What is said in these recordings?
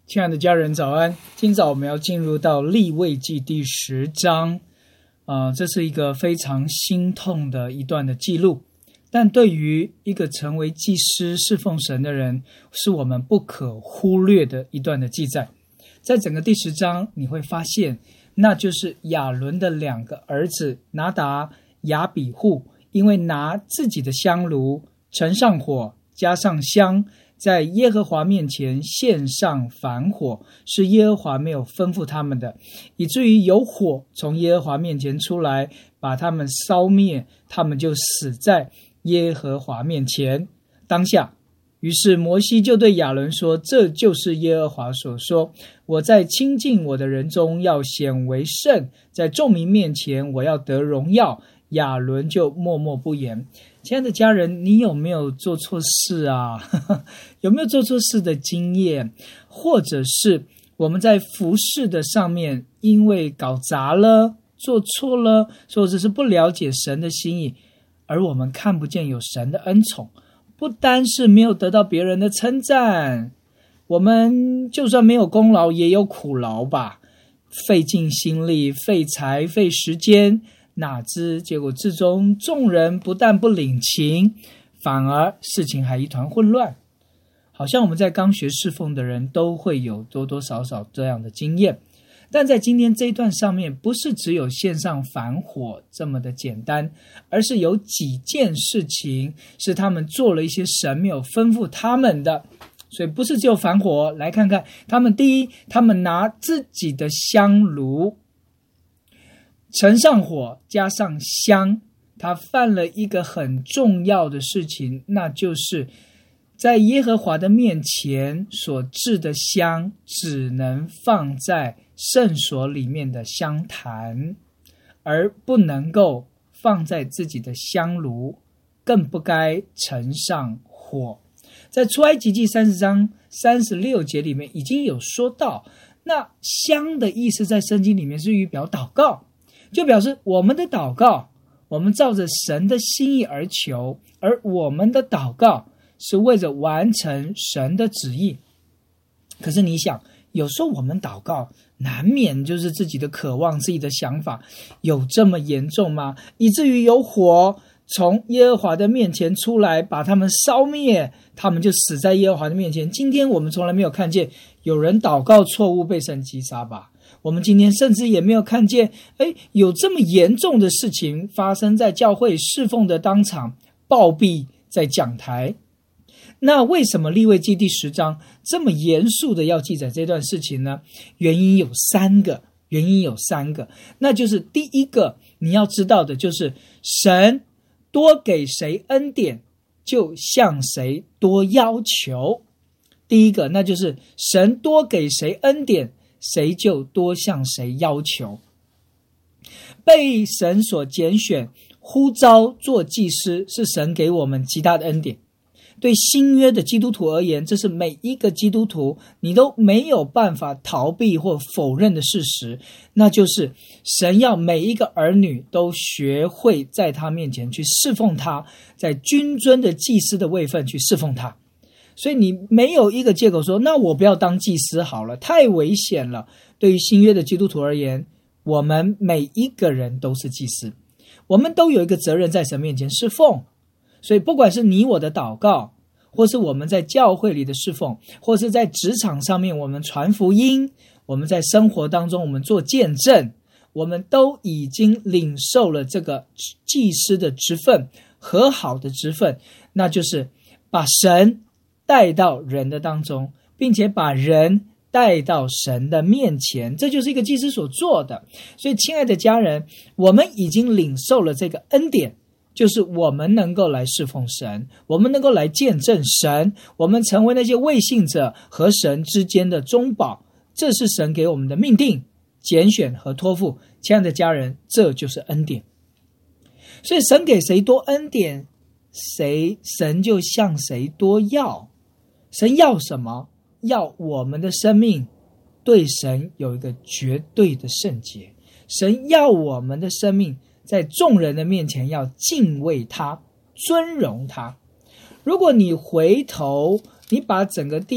亲爱的家人早安，今早我们要进入到利未记第10章，这是一个非常心痛的一段的记录，但对于一个成为祭司侍奉神的人，是我们不可忽略的一段的记载。在整个第10章你会发现，那就是亚伦的2个儿子拿达、亚比户，因为拿自己的香炉盛上火，加上香，在耶和华面前献上燔火，是耶和华没有吩咐他们的，以至于有火从耶和华面前出来，把他们烧灭，他们就死在耶和华面前。当下，于是摩西就对亚伦说，这就是耶和华所说，我在亲近我的人中要显为圣，在众民面前我要得荣耀。亚伦就默默不言。亲爱的家人，你有没有做错事啊？有没有做错事的经验？或者是我们在服事的上面，因为搞砸了、做错了，或者是不了解神的心意，而我们看不见有神的恩宠，不单是没有得到别人的称赞，我们就算没有功劳也有苦劳吧，费尽心力、费财、费时间，哪知结果至终众人不但不领情，反而事情还一团混乱。好像我们在刚学侍奉的人都会有多多少少这样的经验。但在今天这一段上面，不是只有献上燔火这么的简单，而是有几件事情是他们做了一些神没有吩咐他们的。所以不是只有燔火，来看看他们。第一，他们拿自己的香炉盛上火，加上香，他犯了一个很重要的事情，那就是在耶和华的面前所制的香只能放在圣所里面的香坛，而不能够放在自己的香炉，更不该盛上火。在出埃及记30章36节里面已经有说到，那香的意思在圣经里面是预表祷告，就表示我们的祷告，我们照着神的心意而求，而我们的祷告是为着完成神的旨意。可是你想，有时候我们祷告难免就是自己的渴望、自己的想法，有这么严重吗？以至于有火从耶和华的面前出来，把他们烧灭，他们就死在耶和华的面前。今天我们从来没有看见有人祷告错误被神击杀吧？我们今天甚至也没有看见有这么严重的事情发生在教会侍奉的当场，暴毙在讲台。那为什么利未记第10章这么严肃的要记载这段事情呢？原因有三个，那就是第一个你要知道的就是神多给谁恩典，就向谁多要求。第一个，那就是神多给谁恩典，谁就多向谁要求。被神所拣选呼召做祭司，是神给我们极大的恩典。对新约的基督徒而言，这是每一个基督徒你都没有办法逃避或否认的事实，那就是神要每一个儿女都学会在他面前去侍奉他，在君尊的祭司的位分去侍奉他。所以你没有一个借口说，那我不要当祭司好了，太危险了。对于新约的基督徒而言，我们每一个人都是祭司，我们都有一个责任在神面前侍奉。所以不管是你我的祷告，或是我们在教会里的侍奉，或是在职场上面我们传福音，我们在生活当中我们做见证，我们都已经领受了这个祭司的职分，和好的职分，那就是把神带到人的当中，并且把人带到神的面前，这就是一个祭司所做的。所以亲爱的家人，我们已经领受了这个恩典，就是我们能够来侍奉神，我们能够来见证神，我们成为那些未信者和神之间的中保，这是神给我们的命定、拣选和托付。亲爱的家人，这就是恩典。所以神给谁多恩典，神就向谁多要。神要什么？要我们的生命对神有一个绝对的圣洁。神要我们的生命在众人的面前要敬畏尊荣他。如果你回头，你把整个第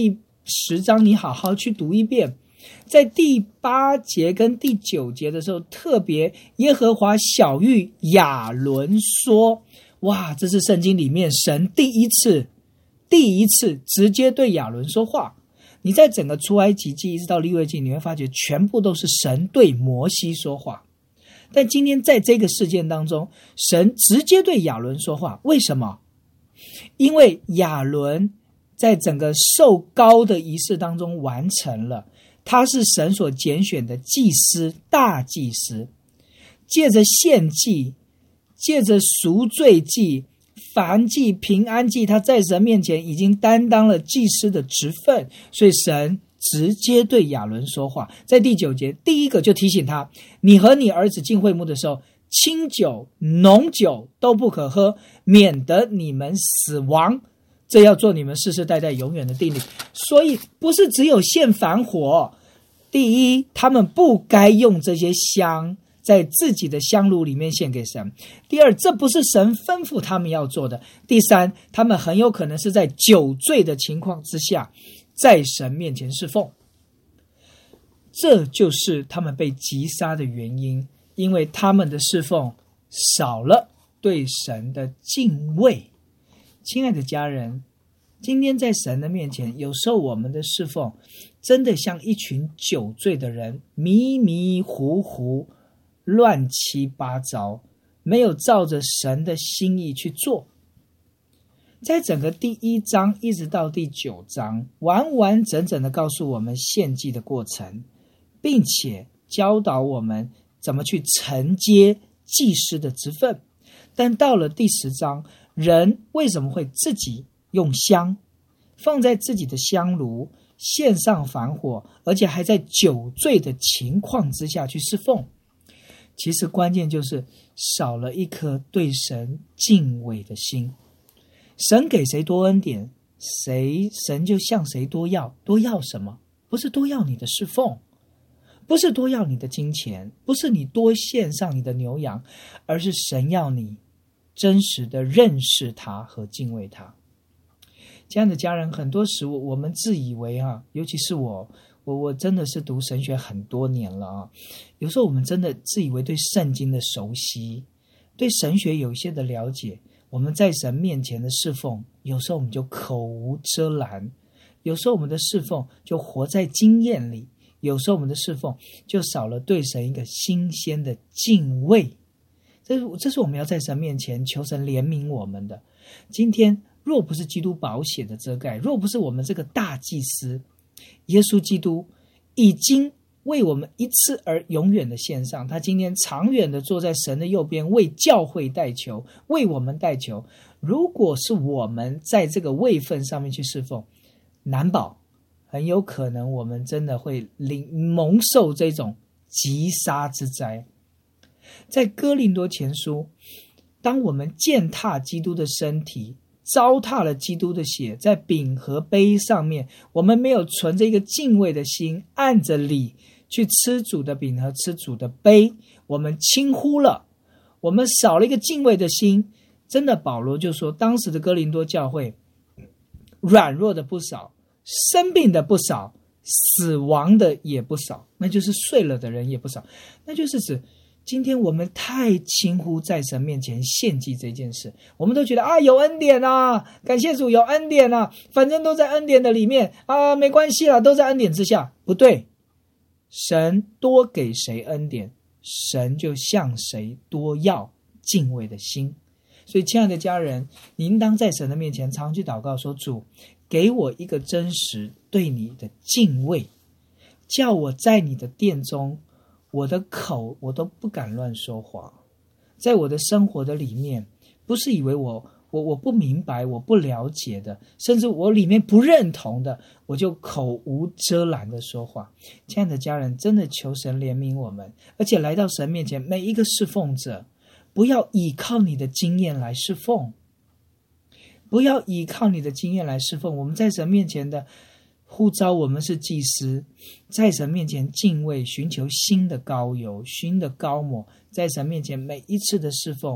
10章你好好去读一遍，在第8节跟第9节的时候，特别耶和华晓谕亚伦说，哇，这是圣经里面神第一次直接对亚伦说话。你在整个出埃及记一直到利未记，你会发觉全部都是神对摩西说话。但今天在这个事件当中，神直接对亚伦说话，为什么？因为亚伦在整个受膏的仪式当中完成了，他是神所拣选的祭司，大祭司，借着献祭，借着赎罪祭、燔祭、平安祭，他在神面前已经担当了祭司的职分，所以神直接对亚伦说话。在第9节，第一个就提醒他，你和你儿子进会幕的时候，清酒、浓酒都不可喝，免得你们死亡，这要做你们世世代代永远的定理。所以不是只有献燔火，第一，他们不该用这些香在自己的香炉里面献给神；第二，这不是神吩咐他们要做的；第三，他们很有可能是在酒醉的情况之下在神面前侍奉。这就是他们被击杀的原因，因为他们的侍奉少了对神的敬畏。亲爱的家人，今天在神的面前，有时候我们的侍奉真的像一群酒醉的人，迷迷糊糊，乱七八糟，没有照着神的心意去做。在整个第1章一直到第9章，完完整整的告诉我们献祭的过程，并且教导我们怎么去承接祭司的职分。但到了第10章，人为什么会自己用香放在自己的香炉，献上燔火，而且还在酒醉的情况之下去侍奉？其实关键就是少了一颗对神敬畏的心。神给谁多恩典，神就向谁多要。多要什么？不是多要你的侍奉，不是多要你的金钱，不是你多献上你的牛羊，而是神要你真实的认识他和敬畏他。这样的家人，很多时候我们自以为尤其是我真的是读神学很多年了有时候我们真的自以为对圣经的熟悉，对神学有一些的了解，我们在神面前的侍奉，有时候我们就口无遮拦，有时候我们的侍奉就活在经验里，有时候我们的侍奉就少了对神一个新鲜的敬畏。这是我们要在神面前求神怜悯我们的。今天若不是基督宝血的遮盖，若不是我们这个大祭司耶稣基督已经为我们一次而永远的献上，他今天长远的坐在神的右边，为教会代求，为我们代求。如果是我们在这个位分上面去侍奉，难保很有可能我们真的会蒙受这种击杀之灾。在哥林多前书，当我们践踏基督的身体，糟蹋了基督的血，在饼和杯上面，我们没有存着一个敬畏的心，按着理去吃主的饼和吃主的杯，我们轻忽了，我们少了一个敬畏的心。真的，保罗就说，当时的哥林多教会软弱的不少，生病的不少，死亡的也不少，那就是睡了的人也不少。那就是指今天我们太轻忽在神面前献祭这件事，我们都觉得有恩典感谢主有恩典反正都在恩典的里面没关系啦，都在恩典之下。不对，神多给谁恩典，神就向谁多要敬畏的心。所以亲爱的家人，你应当在神的面前常去祷告说，主给我一个真实对你的敬畏，叫我在你的殿中，我的口我都不敢乱说话，在我的生活的里面，不是以为我不明白，我不了解的，甚至我里面不认同的，我就口无遮拦的说话。亲爱的家人，真的求神怜悯我们，而且来到神面前，每一个侍奉者，不要依靠你的经验来侍奉，不要依靠你的经验来侍奉。我们在神面前的呼召，我们是祭司，在神面前敬畏，寻求新的膏油，新的膏抹，在神面前每一次的侍奉，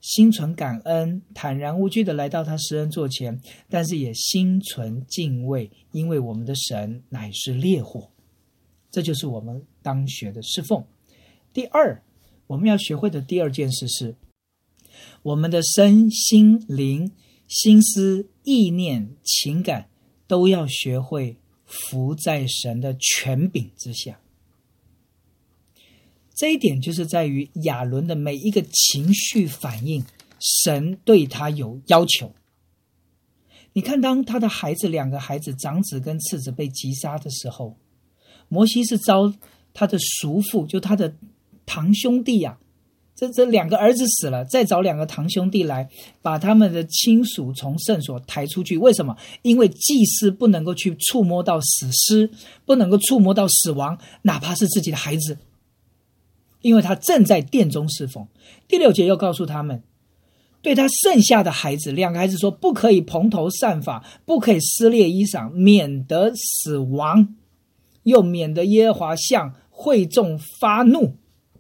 心存感恩，坦然无惧的来到他施恩座前，但是也心存敬畏，因为我们的神乃是烈火。这就是我们当学的侍奉。第二，我们要学会的第二件事是，我们的身心灵、心思、意念、情感都要学会服在神的权柄之下。这一点就是在于亚伦的每一个情绪反应，神对他有要求。你看，当他的两个孩子长子跟次子被击杀的时候，摩西是召他的叔父，就他的堂兄弟啊，这两个儿子死了，再找两个堂兄弟来，把他们的亲属从圣所抬出去。为什么？因为祭司不能够去触摸到死尸，不能够触摸到死亡，哪怕是自己的孩子，因为他正在殿中侍奉。第6节又告诉他们，对他剩下的孩子，两个孩子说，不可以蓬头散发，不可以撕裂衣裳，免得死亡，又免得耶和华向会众发怒。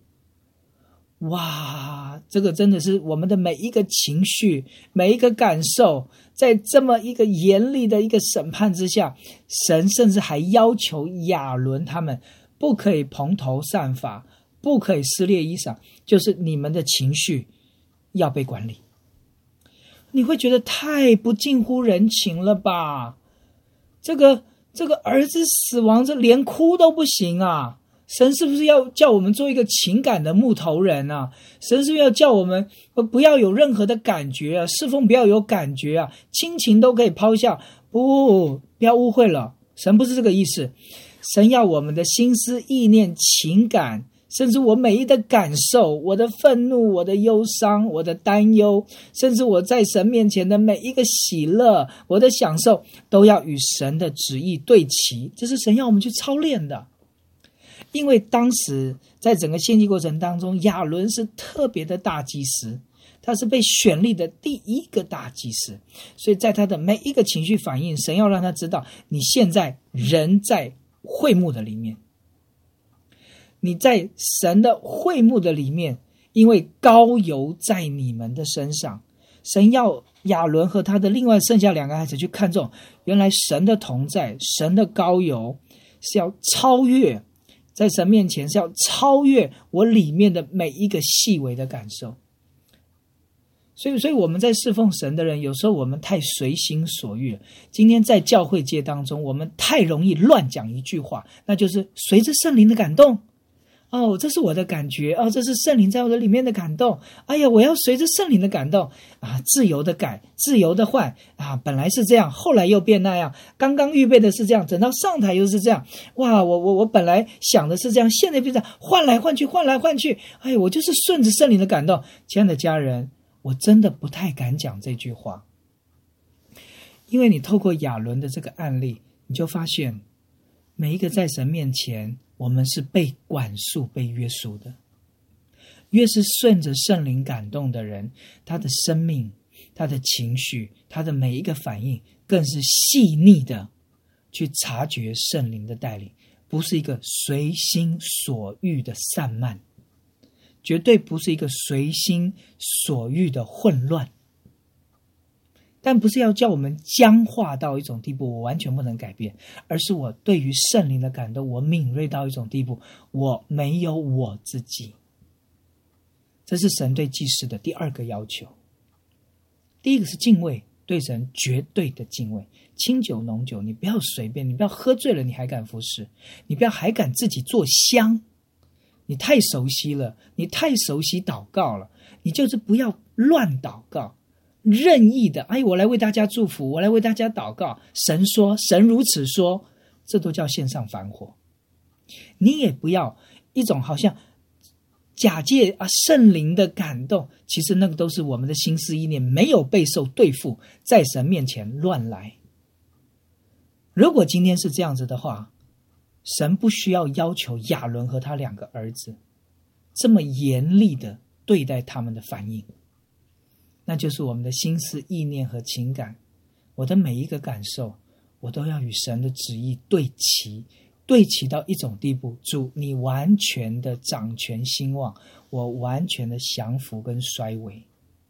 哇，这个真的是我们的每一个情绪，每一个感受，在这么一个严厉的一个审判之下，神甚至还要求亚伦他们不可以蓬头散发，不可以撕裂衣裳，就是你们的情绪要被管理。你会觉得太不近乎人情了吧？这个儿子死亡，这连哭都不行啊！神是不是要叫我们做一个情感的木头人啊？神是不是要叫我们不要有任何的感觉啊？侍奉不要有感觉啊？亲情都可以抛下？不要误会了，神不是这个意思。神要我们的心思意念情感，甚至我每一的感受，我的愤怒，我的忧伤，我的担忧，甚至我在神面前的每一个喜乐，我的享受，都要与神的旨意对齐。这是神要我们去操练的。因为当时在整个献祭过程当中，亚伦是特别的大祭司，他是被选立的第一个大祭司，所以在他的每一个情绪反应，神要让他知道，你现在人在会幕的里面，你在神的会幕的里面，因为膏油在你们的身上，神要亚伦和他的另外剩下两个孩子去看重，原来神的同在，神的膏油是要超越，在神面前是要超越我里面的每一个细微的感受。所以我们在侍奉神的人，有时候我们太随心所欲了。今天在教会界当中，我们太容易乱讲一句话，那就是随着圣灵的感动。哦，这是我的感觉，哦，这是圣灵在我的里面的感动。哎呀，我要随着圣灵的感动啊，自由的改，自由的换啊，本来是这样，后来又变那样，刚刚预备的是这样，等到上台又是这样。哇，我本来想的是这样，现在变成换来换去，换来换去。哎，我就是顺着圣灵的感动。亲爱的家人，我真的不太敢讲这句话，因为你透过亚伦的这个案例，你就发现每一个在神面前，我们是被管束、被约束的。越是顺着圣灵感动的人，他的生命、他的情绪、他的每一个反应，更是细腻的去察觉圣灵的带领，不是一个随心所欲的散漫，绝对不是一个随心所欲的混乱。但不是要叫我们僵化到一种地步，我完全不能改变，而是我对于圣灵的感动，我敏锐到一种地步，我没有我自己。这是神对祭司的第二个要求。第一个是敬畏，对神绝对的敬畏。清酒浓酒你不要随便，你不要喝醉了你还敢服侍，你不要还敢自己做香，你太熟悉了，你太熟悉祷告了，你就是不要乱祷告，任意的，哎，我来为大家祝福，我来为大家祷告，神说，神如此说，这都叫献上反火。你也不要一种好像假借圣灵的感动，其实那个都是我们的心思意念没有备受对付，在神面前乱来。如果今天是这样子的话，神不需要要求亚伦和他两个儿子这么严厉的对待他们的反应，那就是我们的心思意念和情感，我的每一个感受，我都要与神的旨意对齐，对齐到一种地步，主你完全的掌权兴旺，我完全的降服跟衰微。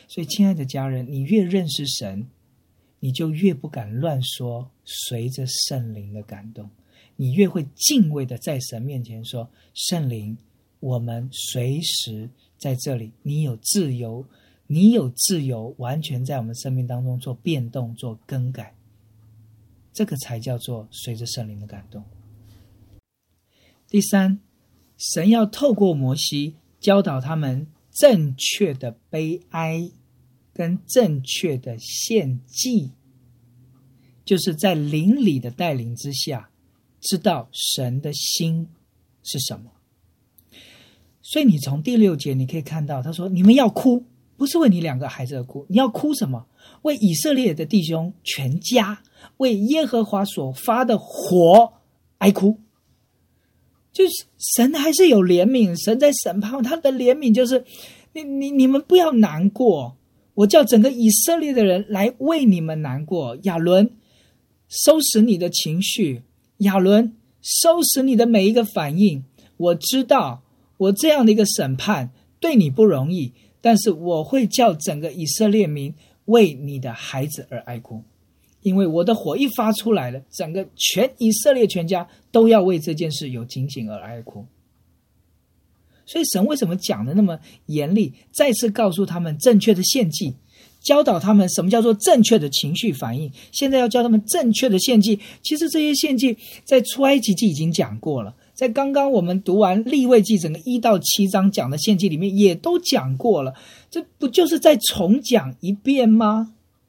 所以亲爱的家人，你越认识神，你就越不敢乱说随着圣灵的感动，你越会敬畏的在神面前说，圣灵，我们随时在这里，你有自由，你有自由完全在我们生命当中做变动，做更改，这个才叫做随着圣灵的感动。第三，神要透过摩西教导他们正确的悲哀跟正确的献祭，就是在灵里的带领之下，知道神的心是什么。所以你从第6节你可以看到，他说你们要哭，不是为你2个孩子而哭，你要哭什么？为以色列的弟兄全家，为耶和华所发的火哀哭。就是神还是有怜悯，神在审判，他的怜悯就是你们不要难过，我叫整个以色列的人来为你们难过。亚伦，收拾你的情绪，亚伦，收拾你的每一个反应。我知道我这样的一个审判对你不容易，但是我会叫整个以色列民为你的孩子而哀哭，因为我的火一发出来了，整个全以色列全家都要为这件事有警醒而哀哭。所以神为什么讲的那么严厉，再次告诉他们正确的献祭，教导他们什么叫做正确的情绪反应，现在要教他们正确的献祭。其实这些献祭在出埃及记已经讲过了，在刚刚我们读完利未记整个1到7章讲的献祭里面也都讲过了，这不就是再重讲一遍吗？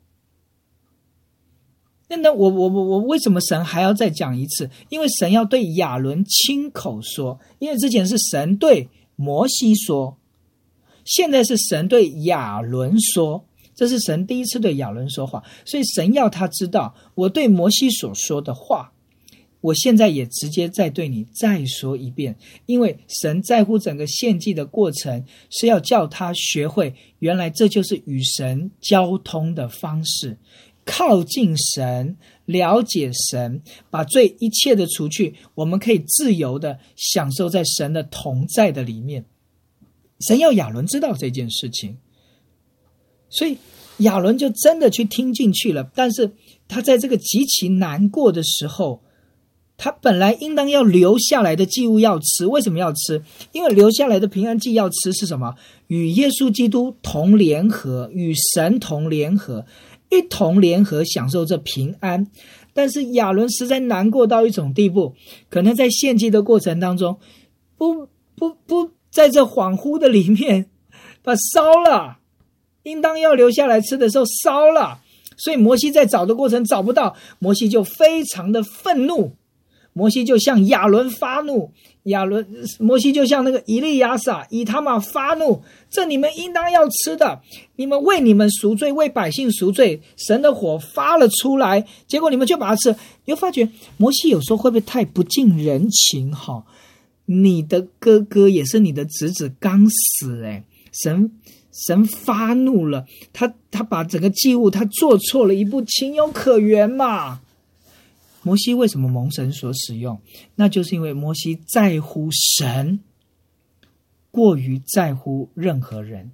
那我为什么神还要再讲一次？因为神要对亚伦亲口说，因为之前是神对摩西说，现在是神对亚伦说，这是神第一次对亚伦说话，所以神要他知道我对摩西所说的话，我现在也直接再对你再说一遍，因为神在乎整个献祭的过程，是要叫他学会原来这就是与神交通的方式，靠近神，了解神，把罪一切的除去，我们可以自由的享受在神的同在的里面。神要亚伦知道这件事情，所以亚伦就真的去听进去了。但是他在这个极其难过的时候，他本来应当要留下来的祭物要吃，为什么要吃？因为留下来的平安祭要吃是什么？与耶稣基督同联合，与神同联合，一同联合享受这平安。但是亚伦实在难过到一种地步，可能在献祭的过程当中，不在这恍惚的里面把烧了，应当要留下来吃的时候烧了，所以摩西在找的过程找不到，摩西就非常的愤怒，摩西就向亚伦发怒，摩西就向那个以利亚撒、以他玛发怒，这你们应当要吃的，你们为你们赎罪，为百姓赎罪，神的火发了出来，结果你们就把它吃。你会发觉摩西有时候会不会太不近人情哈？你的哥哥也是你的侄子刚死神发怒了，他把整个祭物他做错了一步，情有可原嘛。摩西为什么蒙神所使用？那就是因为摩西在乎神，过于在乎任何人。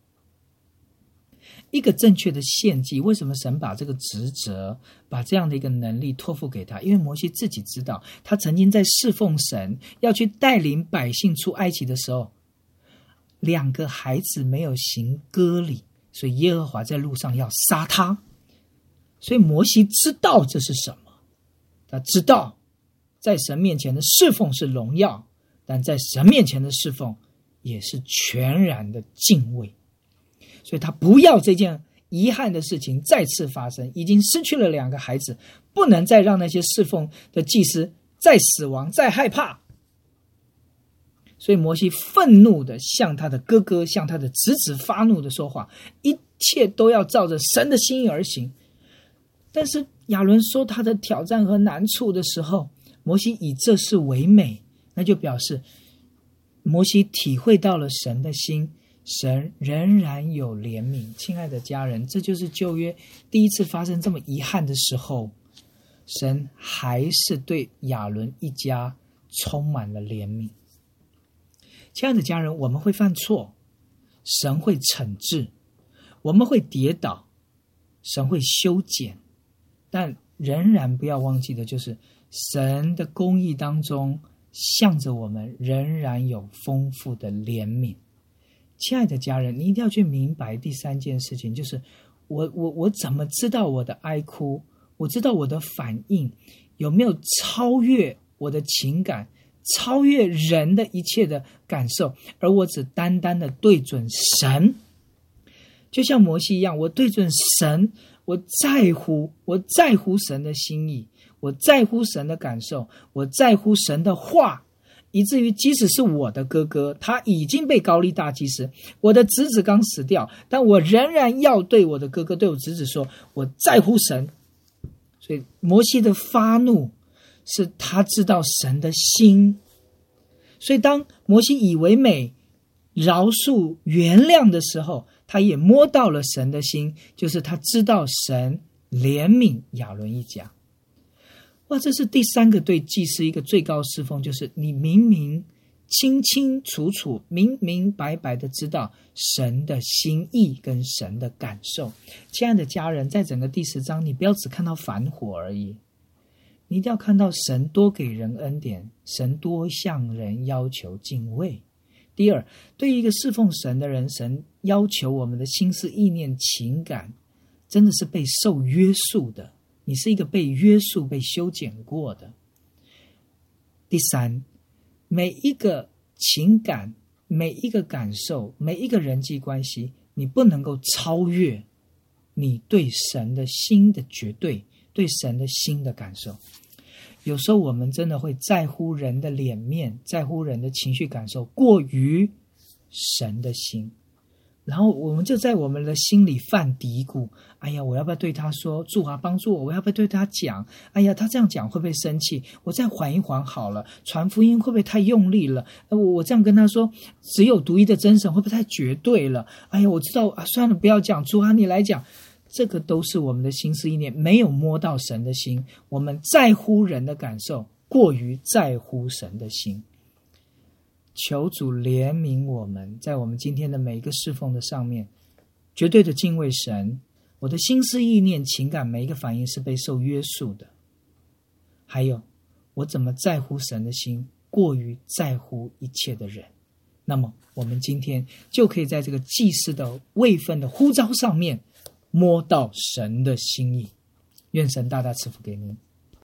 一个正确的献祭，为什么神把这个职责，把这样的一个能力托付给他？因为摩西自己知道，他曾经在侍奉神，要去带领百姓出埃及的时候，2个孩子没有行割礼，所以耶和华在路上要杀他。所以摩西知道这是什么，他知道在神面前的侍奉是荣耀，但在神面前的侍奉也是全然的敬畏。所以他不要这件遗憾的事情再次发生，已经失去了2个孩子，不能再让那些侍奉的祭司再死亡，再害怕。所以摩西愤怒的向他的哥哥，向他的侄子发怒的说话，一切都要照着神的心意而行。但是亚伦说他的挑战和难处的时候，摩西以这事为美，那就表示摩西体会到了神的心，神仍然有怜悯。亲爱的家人，这就是旧约第一次发生这么遗憾的时候，神还是对亚伦一家充满了怜悯。亲爱的家人，我们会犯错，神会惩治， 我们会跌倒，神会修剪，但仍然不要忘记的就是神的公义当中向着我们仍然有丰富的怜悯。亲爱的家人，你一定要去明白第三件事情，就是我怎么知道我的哀哭，我知道我的反应有没有超越我的情感，超越人的一切的感受，而我只单单的对准神。就像摩西一样，我对准神，我在乎神的心意，我在乎神的感受，我在乎神的话，以至于即使是我的哥哥，他已经被膏立大祭司，我的侄子刚死掉，但我仍然要对我的哥哥，对我侄子说，我在乎神。所以摩西的发怒是他知道神的心，所以当摩西以为美、饶恕、原谅的时候，他也摸到了神的心，就是他知道神怜悯亚伦一家。哇，这是第三个对祭司一个最高侍奉，就是你明明清清楚楚、明明白白的知道神的心意跟神的感受。亲爱的家人，在整个第10章，你不要只看到反火而已，你一定要看到神多给人恩典，神多向人要求敬畏。第二，对于一个侍奉神的人，神要求我们的心思意念情感真的是被受约束的，你是一个被约束被修剪过的。第三，每一个情感，每一个感受，每一个人际关系，你不能够超越你对神的心的绝对，对神的心的感受。有时候我们真的会在乎人的脸面，在乎人的情绪感受，过于神的心，然后我们就在我们的心里犯嘀咕，哎呀，我要不要对他说，主啊帮助我，我要不要对他讲，哎呀，他这样讲会不会生气，我再缓一缓好了，传福音会不会太用力了，我这样跟他说只有独一的真神会不会太绝对了，哎呀，我知道啊，算了，不要讲，主啊你来讲。这个都是我们的心思意念没有摸到神的心，我们在乎人的感受，过于在乎神的心。求主怜悯我们，在我们今天的每一个侍奉的上面，绝对的敬畏神，我的心思意念情感每一个反应是被受约束的。还有，我怎么在乎神的心，过于在乎一切的人。那么我们今天就可以在这个祭司的位分的呼召上面摸到神的心意。愿神大大赐福给您。